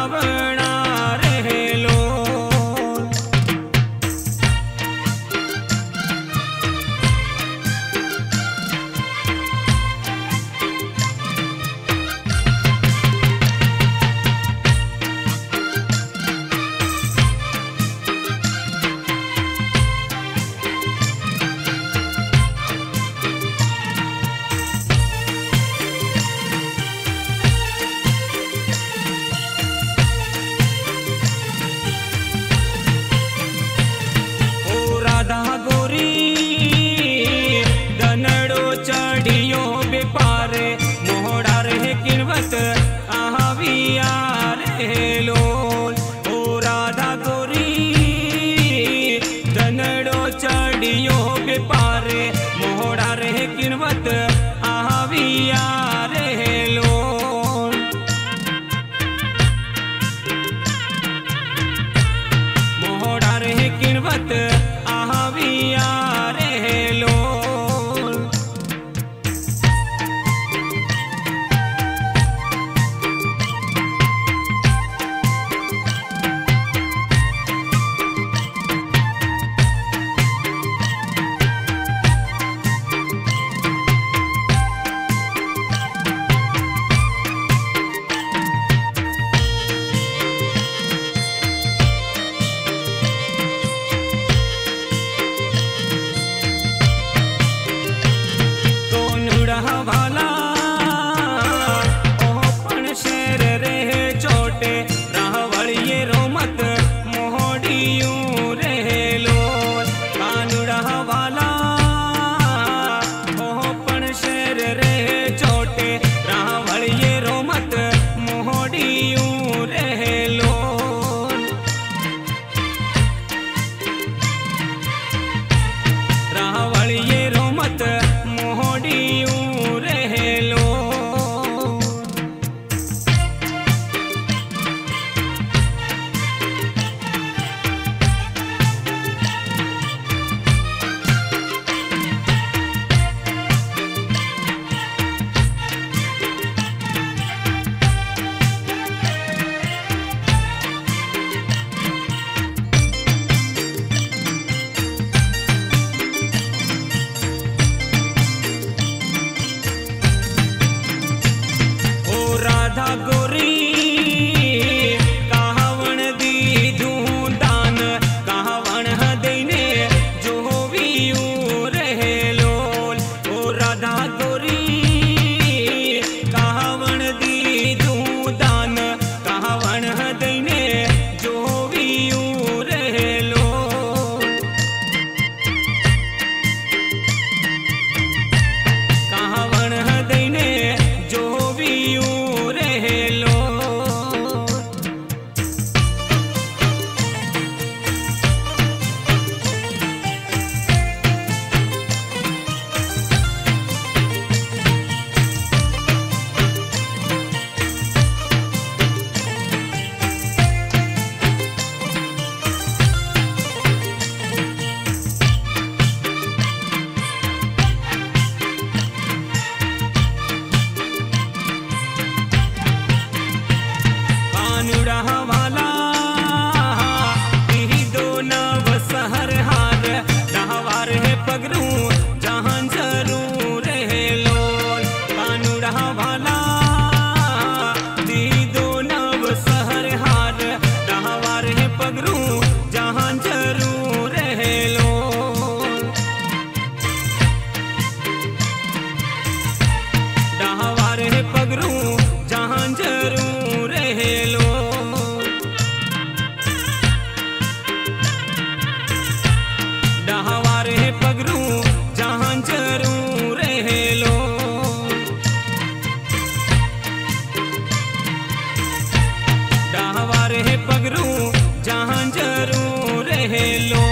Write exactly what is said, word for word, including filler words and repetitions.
रावणा रहेलो। राधा गोरी दनड़ो चढ़ियो बेपारे मोहड़ा रहे किणवत आविया रहेलो। ओ राधा गोरी दनड़ो चढ़ियो बेपारे मोहड़ा रहे किणवत आविया रहेलो। मोहड़ा रहे किणवत आविया रहेलो। भाला ओ पण शेर रहे छोटे रावड़िए रोमत मोहड़ियों रहेलो। कानुड़ा भाला ओ पण शेर रहे छोटे रावड़िए रोमत मोहड़ियों रहेलो। रावड़िए रोमत मोहड़ियों रहेलो। राधा गोरी कहावण दीधू दान कहावण दईने जो वियू रहेलो। ओ राधा गोरी कहावण दीधू दान कहावण दईने जो वियू रहेलो। कहावण दईने जो वियू रहेलो। कानुड़ा वाला यही दो नव सहर हार डहवार है पगरू जहां जरूर रहेलो। कानुड़ा वाला यही दो नव सहर हार डहवार है पगरू जहां जरूर रहेलो। डहवार है पगरू जहां जरूर रहेलो। डहवार है पगरू जहां जरूर रहेलो। डहवार है पगरू जहां जरूर रहेलो।